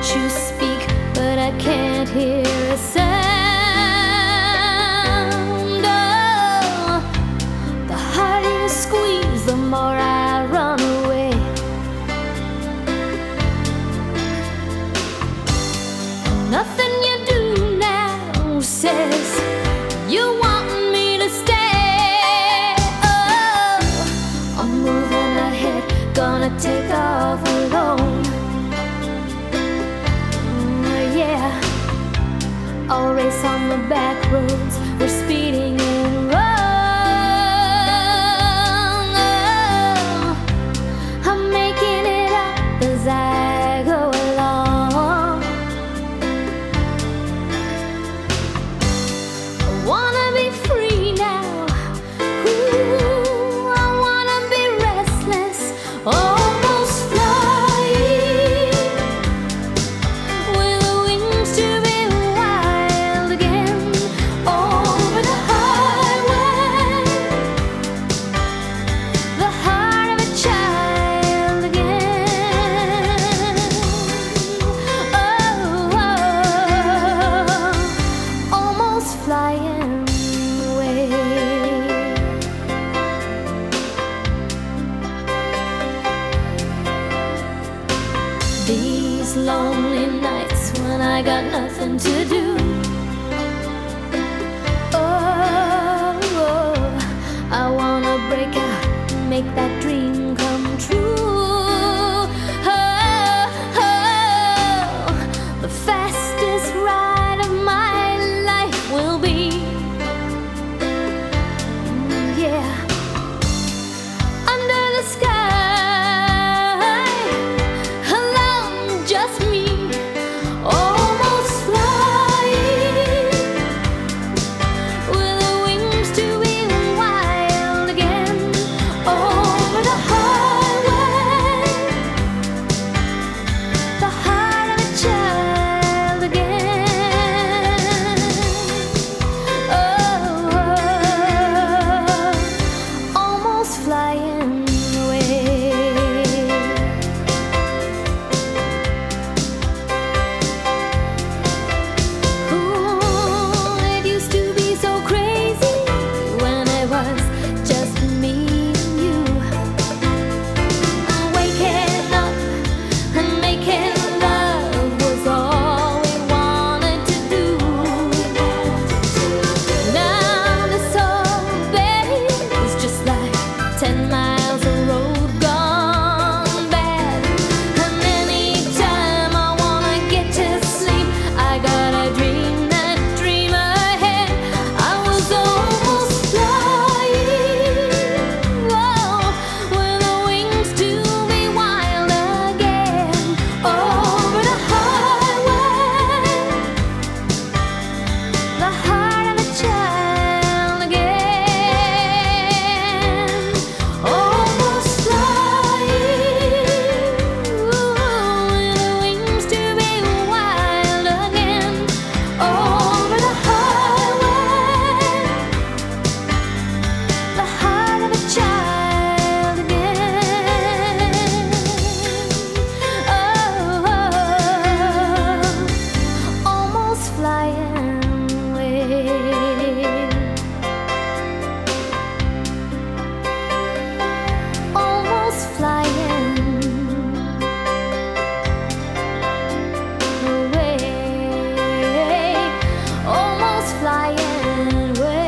you speak, but I can't hear a sound. Oh, the harder you squeeze, the more I run away. Nothing you do now says you want me to stay. Oh, I'm moving ahead, gonna take off alone. Yeah, I'll race on the back roads, we're speeding in wrong. Oh, I'm making it up as I go along. I wanna be free now. Ooh, I wanna be restless, almost flying, with the wings to be wild again, over the highway, the heart of a child again. Oh, almost flying away. These lonely nights when I got nothing to do. Oh, I wanna break out and make that dream come true. Oh, the fastest ride of my life will be, yeah, under the sky, alone, just me, almost flying, with the wings to be wild again, over the highway, the heart of a child again. Oh, almost flying away. Ooh, it used to be so crazy when it was just me and you. Waking up and making love was all we wanted to do. Now this whole bed is just like 10 miles of road gone bad. And anytime I wanna get to sleep, I gotta dream that dream ahead. I was almost flying, oh, with the wings to be wild again, over the highway, the heart of a child again. Almost flying, with the wings to be wild again, over the highway, the heart of a child again. Oh, almost flying away. Almost flying away. Almost flying away.